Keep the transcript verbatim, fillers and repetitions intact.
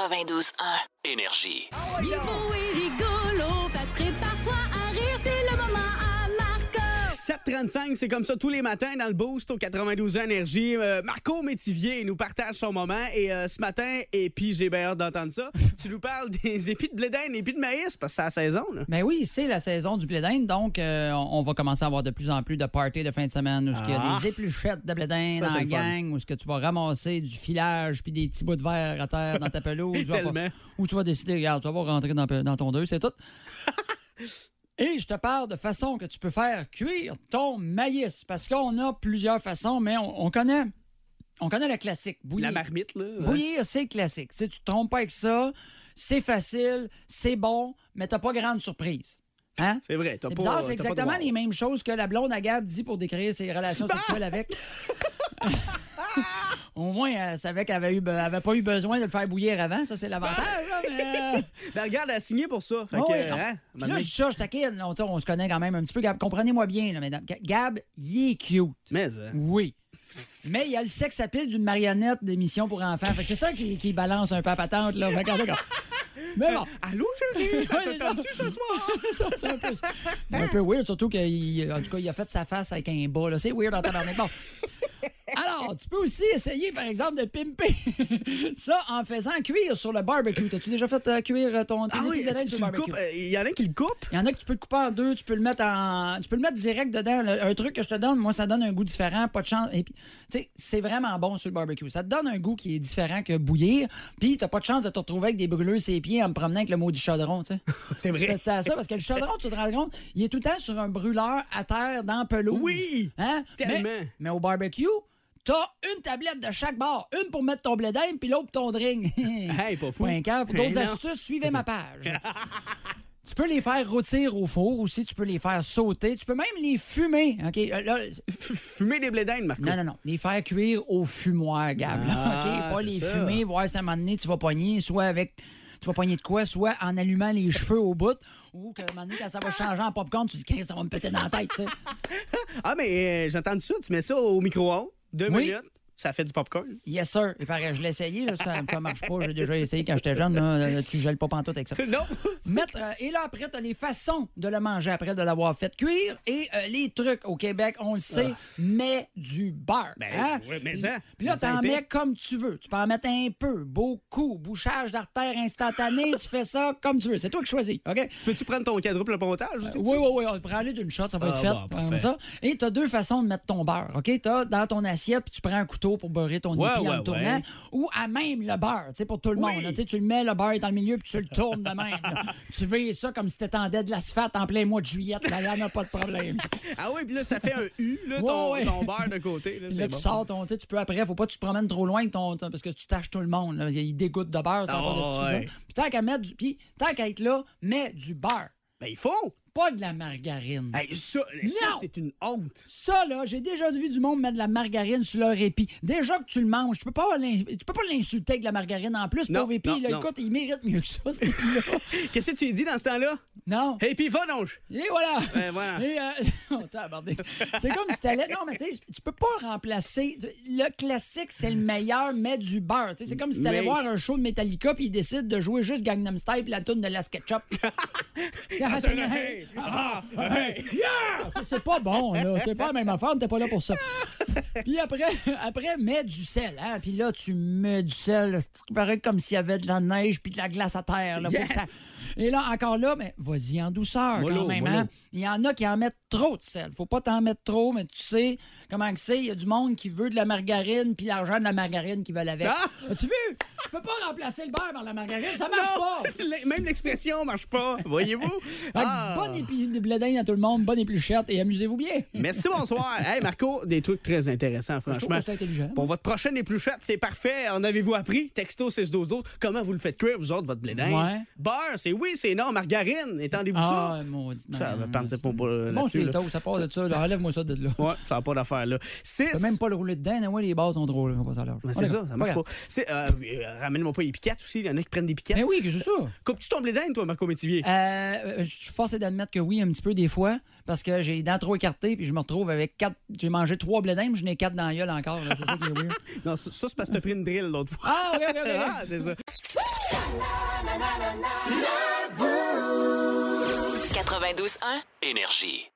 quatre-vingt-douze un. Énergie. Il est beau et rigolo, fait prépare-toi à rire, c'est le moment à Marco. sept trente-cinq, c'est comme ça tous les matins dans le Boost au quatre-vingt-douze ans Énergie. Euh, Marco Métivier nous partage son moment et euh, ce matin, et puis j'ai bien hâte d'entendre ça, tu nous parles des épis de blé d'Inde, épis de maïs, parce que c'est la saison, là. Ben oui, c'est la saison du blé d'Inde, donc euh, on va commencer à avoir de plus en plus de parties de fin de semaine où il y a Ah. des épluchettes de blé d'Inde Ça, c'est en le fun. gang, où ce que tu vas ramasser du filage puis des petits bouts de verre à terre dans ta pelouse. Et Tu vas tellement. pas- Ou tu vas décider, regarde, tu vas pas rentrer dans, dans ton deux, c'est tout. Et je te parle de façon que tu peux faire cuire ton maïs, parce qu'on a plusieurs façons, mais on, on connaît... On connaît le classique. Bouillir. La marmite, là. ouais. Bouillir, c'est classique. Si tu te trompes pas avec ça, c'est facile, c'est bon, mais t'as pas grande surprise. Hein? C'est vrai, t'as C'est pas... bizarre, t'as c'est pas exactement de wow. les mêmes choses que la blonde à Gab dit pour décrire ses relations sexuelles avec. Au moins, elle savait qu'elle avait, eu, be- avait pas eu besoin de le faire bouillir avant. Ça, c'est l'avantage. là, mais... Ben regarde, elle a signé pour ça. Fait Oh, que, oui, hein, Puis là, maintenant- je dis ça, je taquine. On, on se connaît quand même un petit peu. Gab, comprenez-moi bien, là, mesdames. Gab, il est cute. Mais, euh, Oui. Mais il y a le sexe à pile d'une marionnette d'émission pour enfants. Fait que c'est ça qui, qui balance un peu à patente, là. Fait que, d'accord. Mais bon. Allô, chérie, ça Ouais, t'attend-tu ce soir? Ça, c'est un peu, un peu weird, surtout qu'il en tout cas, il a fait sa face avec un bas. Là. C'est weird en tabarnak. Bon. Alors, tu peux aussi essayer, par exemple, de pimper ça en faisant cuire sur le barbecue. T'as-tu déjà fait euh, cuire ton tes Ah oui, épis de dinde tu, sur tu le le coupes. barbecue? Il y en a qui le coupent. Il y en a que tu peux le couper en deux, tu peux le mettre en. Tu peux le mettre direct dedans. Le- un truc que je te donne, moi, ça donne un goût différent, pas de chance. Et puis, tu sais, c'est vraiment bon sur le barbecue. Ça te donne un goût qui est différent que bouillir. Puis, t'as pas de chance de te retrouver avec des brûleurs sur les pieds en me promenant avec le maudit chaudron, tu sais. C'est Tu vrai. fais ça parce que le chaudron, tu te rends compte, il est tout le temps sur un brûleur à terre dans la pelouse. Oui! Hein? Tellement. Mais, mais au barbecue, t'as une tablette de chaque bord. Une pour mettre ton blé d'Inde, puis l'autre pour ton drink. Hey, pas fou. Pas un cœur. Pour d'autres Hey, non. astuces, suivez ma page. Tu peux les faire rôtir au four aussi, tu peux les faire sauter, tu peux même les fumer. OK? Euh, là, F- Fumer des blés d'Inde, Marco. non, non, non. Les faire cuire au fumoir, Gab. là, Ah, OK? Pas c'est les ça. fumer, voir si à un moment donné, tu vas pogner, soit avec. Tu vas pogner de quoi? Soit en allumant les cheveux au bout, ou qu'à un moment donné, quand ça va changer en popcorn, tu dis, Chris, ça va me péter dans la tête, tu sais. Ah, mais euh, j'ai entendu ça. Tu mets ça au micro-ondes, deux Oui. minutes, ça fait du popcorn. Yes, sir. Et pareil, je l'ai essayé, là, ça ne marche pas. J'ai déjà essayé quand j'étais jeune. Là, tu gèles pas pantoute avec ça. Non! Mettre, euh, et là, après, tu as les façons de le manger après de l'avoir fait cuire. Et euh, les trucs au Québec, on le sait, mets du beurre. Ben, hein? ouais, mais Puis- ça, Puis là, mais ça t'en épais. mets comme tu veux. Tu peux en mettre un peu, beaucoup. Bouchage d'artère instantané, tu fais ça comme tu veux. C'est toi qui choisis, OK? Peux-tu prendre ton quadruple pontage aussi? Oui, oui, oui. On prend aller d'une shot, ça va Ah, être fait. bon, parfait. comme ça. Et tu as deux façons de mettre ton beurre. OK? Tu as dans ton assiette, puis tu prends un couteau pour beurrer ton Ouais, épi en ouais, le tournant. ouais. Ou à même le beurre, tu sais, pour tout le Oui. monde. là. Tu sais, tu le mets, le beurre est dans le milieu, puis tu le tournes de même. là. Tu veux ça comme si t'étendais de l'asphalte en plein mois de juillet. Là, il n'y en a pas de problème. Ah oui, puis là, ça fait un U, là, ton, Ouais, ouais. ton beurre de côté. Là, Puis c'est là, bon. tu sors ton. Tu sais, tu peux après, faut pas que tu te promènes trop loin avec ton, ton- parce que tu tâches tout le monde. Là. Il dégoûte de beurre, ça Ah, pas de ce que tu ouais. veux. Puis tant qu'à mettre du. Puis tant qu'à être là, mets du beurre. Ben, il faut! Pas de la margarine. Hey, ça, ça Non! c'est une honte. Ça, là, j'ai déjà vu du monde mettre de la margarine sur leur épi. Déjà que tu le manges, tu peux pas l'in- tu peux pas l'insulter avec de la margarine en plus, Non, pauvre épi. non, Là, non. écoute, il mérite mieux que ça, cet épi-là. Qu'est-ce que tu lui dis dans ce temps-là? Non. Hey, puis va donc! Et voilà. Ben, voilà. Et, euh, oh, tabarnak. C'est comme si t'allais. Non, mais tu sais, tu peux pas remplacer. Le classique, c'est le meilleur, mais du beurre. Tu sais, c'est comme si t'allais Mais- voir un show de Metallica puis ils décident de jouer juste Gangnam Style puis la tune de la SketchUp. Ah, c'est un hey! Ah, hey! Yeah! Ça, C'est pas bon, là. C'est pas la même affaire, t'es pas là pour ça. Puis après, après, mets du sel, hein. Puis là, tu mets du sel. là. C'est pareil comme s'il y avait de la neige puis de la glace à terre. Là. Faut Yes! que ça... Et là, encore là, mais vas-y en douceur Mollo, quand même, mollo. hein. Il y en a qui en mettent trop de sel. Faut pas t'en mettre trop, mais tu sais comment que c'est. Il y a du monde qui veut de la margarine puis l'argent de la margarine qui veulent avec. Ah! As-tu vu? Tu peux pas remplacer le beurre par la margarine. Ça marche Non! pas. Le- Même l'expression marche pas, voyez-vous? Fait que Ah! Bonne épi de blé d'Inde à tout le monde, bonne épluchette et amusez-vous bien. Merci, bonsoir. Hey, Marco, des trucs très intéressants, Je trouve franchement. que c'est intelligent. Pour votre prochaine épluchette, c'est parfait. En avez-vous appris? Texto six douze douze. Comment vous le faites cuire, vous autres, votre blé d'Inde? Ouais. Beurre, c'est oui, c'est non. Margarine, étendez-vous ça. Ah, maudit. Ça va partir pour pas Bon, là-dessus, c'est les là. toasts, ça part de ça. là. Enlève-moi ça de là. Ouais, ça n'a pas d'affaire, là. Six. Tu peux même pas le rouler dedans, ouais, les bases sont trop, là. On va pas ça large. Ben, c'est ça, ça marche pas. C'est, euh, euh, ramène-moi pas les piquettes aussi. Il y en a qui prennent des piquettes. Mais oui, que c'est ça. Coupes-tu ton blé d'Inde, toi, Marco Métivier? Euh, je suis forcé d'admettre que oui, un petit peu des fois, parce que j'ai les dents trop écartées, puis je me retrouve avec quatre. J'ai mangé trois blé d'Inde, mais je n'ai quatre dans la gueule encore. là. C'est ça qui est weird. Non, ça, ça, c'est parce que t'as pris une drill l'autre fois. Ah, ok, ok, ok. Ah, c'est ça. quatre-vingt-douze un Énergie.